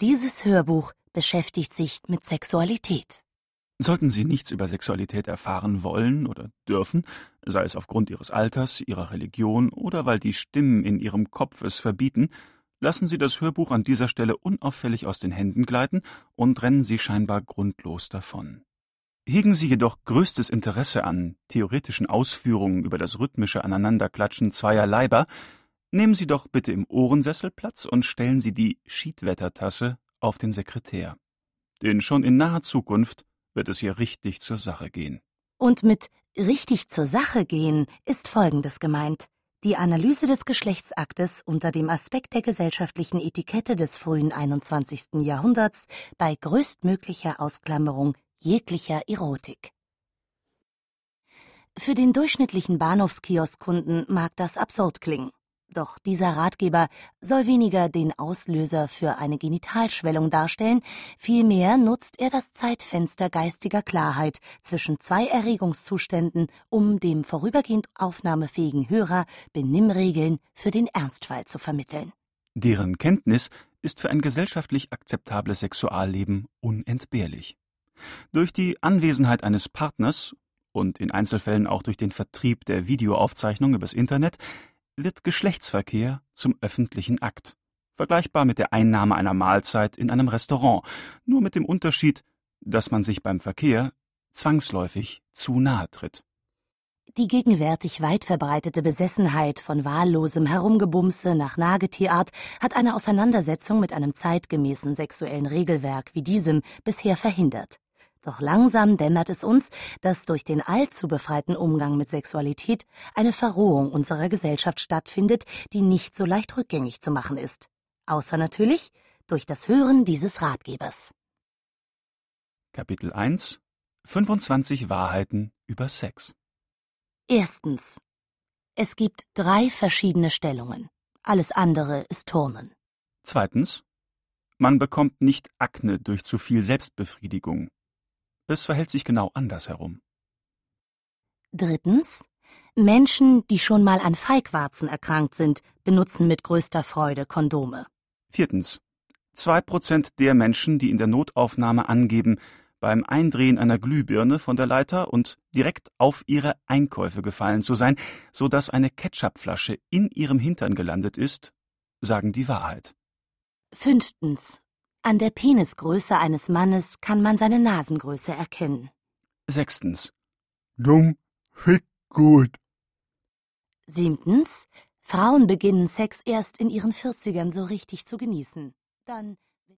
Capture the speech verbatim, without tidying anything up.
Dieses Hörbuch beschäftigt sich mit Sexualität. Sollten Sie nichts über Sexualität erfahren wollen oder dürfen, sei es aufgrund Ihres Alters, Ihrer Religion oder weil die Stimmen in Ihrem Kopf es verbieten, lassen Sie das Hörbuch an dieser Stelle unauffällig aus den Händen gleiten und rennen Sie scheinbar grundlos davon. Hegen Sie jedoch größtes Interesse an theoretischen Ausführungen über das rhythmische Aneinanderklatschen zweier Leiber, nehmen Sie doch bitte im Ohrensessel Platz und stellen Sie die Schiedwettertasse auf den Sekretär. Denn schon in naher Zukunft wird es hier richtig zur Sache gehen. Und mit richtig zur Sache gehen ist Folgendes gemeint: Die Analyse des Geschlechtsaktes unter dem Aspekt der gesellschaftlichen Etikette des frühen einundzwanzigsten Jahrhunderts bei größtmöglicher Ausklammerung jeglicher Erotik. Für den durchschnittlichen Bahnhofskioskkunden mag das absurd klingen. Doch dieser Ratgeber soll weniger den Auslöser für eine Genitalschwellung darstellen, vielmehr nutzt er das Zeitfenster geistiger Klarheit zwischen zwei Erregungszuständen, um dem vorübergehend aufnahmefähigen Hörer Benimmregeln für den Ernstfall zu vermitteln. Deren Kenntnis ist für ein gesellschaftlich akzeptables Sexualleben unentbehrlich. Durch die Anwesenheit eines Partners und in Einzelfällen auch durch den Vertrieb der Videoaufzeichnung übers Internet wird Geschlechtsverkehr zum öffentlichen Akt, vergleichbar mit der Einnahme einer Mahlzeit in einem Restaurant, nur mit dem Unterschied, dass man sich beim Verkehr zwangsläufig zu nahe tritt. Die gegenwärtig weit verbreitete Besessenheit von wahllosem Herumgebumse nach Nagetierart hat eine Auseinandersetzung mit einem zeitgemäßen sexuellen Regelwerk wie diesem bisher verhindert. Doch langsam dämmert es uns, dass durch den allzu befreiten Umgang mit Sexualität eine Verrohung unserer Gesellschaft stattfindet, die nicht so leicht rückgängig zu machen ist. Außer natürlich durch das Hören dieses Ratgebers. Kapitel eins: fünfundzwanzig Wahrheiten über Sex. Erstens. Es gibt drei verschiedene Stellungen. Alles andere ist Turnen. Zweitens. Man bekommt nicht Akne durch zu viel Selbstbefriedigung. Es verhält sich genau andersherum. Drittens. Menschen, die schon mal an Feigwarzen erkrankt sind, benutzen mit größter Freude Kondome. Viertens. Zwei Prozent der Menschen, die in der Notaufnahme angeben, beim Eindrehen einer Glühbirne von der Leiter und direkt auf ihre Einkäufe gefallen zu sein, so dass eine Ketchupflasche in ihrem Hintern gelandet ist, sagen die Wahrheit. Fünftens. An der Penisgröße eines Mannes kann man seine Nasengröße erkennen. Sechstens. Dumm, fick gut. Siebtens. Frauen beginnen Sex erst in ihren Vierzigern so richtig zu genießen. Dann